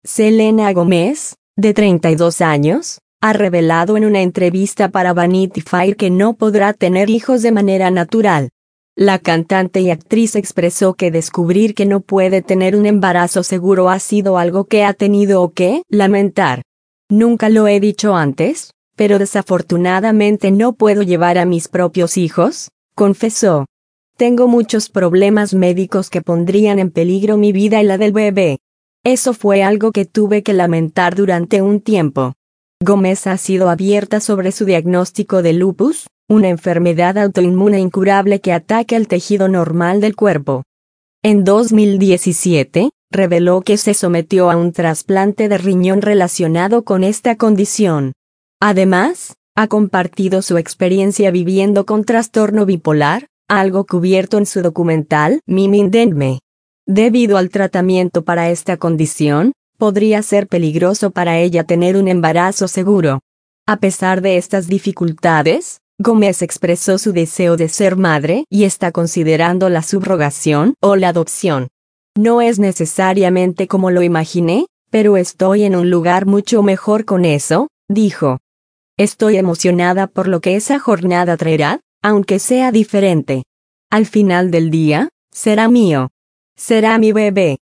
Selena Gomez, de 32 años, ha revelado en una entrevista para Vanity Fair que no podrá tener hijos de manera natural. La cantante y actriz expresó que descubrir que no puede tener un embarazo seguro ha sido algo que ha tenido que lamentar. Nunca lo he dicho antes, pero desafortunadamente no puedo llevar a mis propios hijos, confesó. Tengo muchos problemas médicos que pondrían en peligro mi vida y la del bebé. Eso fue algo que tuve que lamentar durante un tiempo. Gomez ha sido abierta sobre su diagnóstico de lupus, una enfermedad autoinmune incurable que ataca el tejido normal del cuerpo. En 2017, reveló que se sometió a un trasplante de riñón relacionado con esta condición. Además, ha compartido su experiencia viviendo con trastorno bipolar, algo cubierto en su documental Mimindendme. Debido al tratamiento para esta condición, podría ser peligroso para ella tener un embarazo seguro. A pesar de estas dificultades, Gomez expresó su deseo de ser madre y está considerando la subrogación o la adopción. No es necesariamente como lo imaginé, pero estoy en un lugar mucho mejor con eso, dijo. Estoy emocionada por lo que esa jornada traerá, aunque sea diferente. Al final del día, será mío. Será mi bebé.